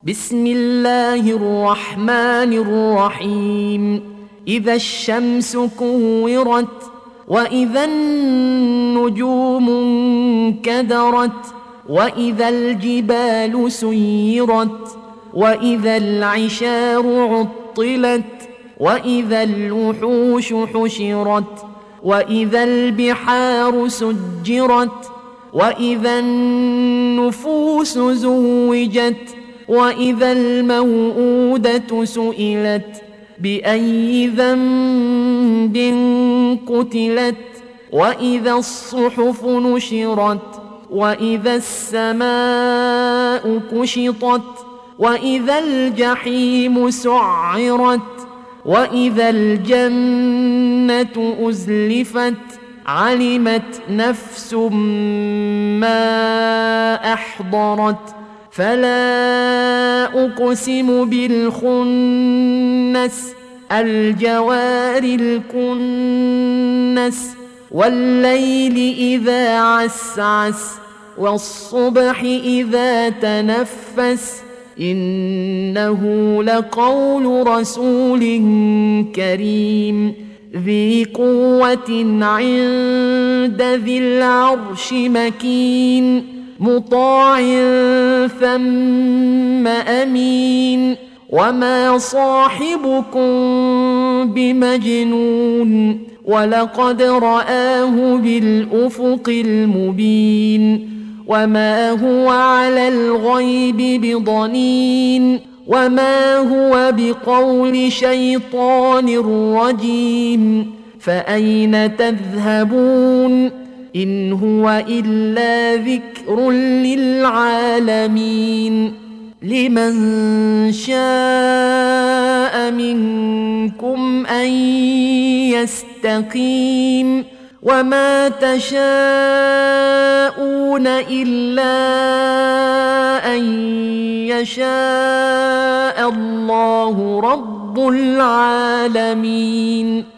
بسم الله الرحمن الرحيم. إذا الشمس كورت وإذا النجوم انكدرت وإذا الجبال سيرت وإذا العشار عطلت وإذا الوحوش حشرت وإذا البحار سجرت وإذا النفوس زوجت وإذا الموءودة سئلت بأي ذنب قتلت وإذا الصحف نشرت وإذا السماء كشطت وإذا الجحيم سعرت وإذا الجنة أزلفت علمت نفس ما أحضرت فلا أقسم بالخنس الجوار الكنس والليل إذا عسعس والصبح إذا تنفس إنه لقول رسول كريم ذي قوة عند ذي العرش مكين مطاع ثم أمين وما صاحبكم بمجنون ولقد رآه بالأفق المبين وما هو على الغيب بضنين وما هو بقول شيطان رجيم فأين تذهبون إن هو إلا ذكر للعالمين لمن شاء منكم أن يستقيم وما تشاءون إلا أن يشاء الله رب العالمين.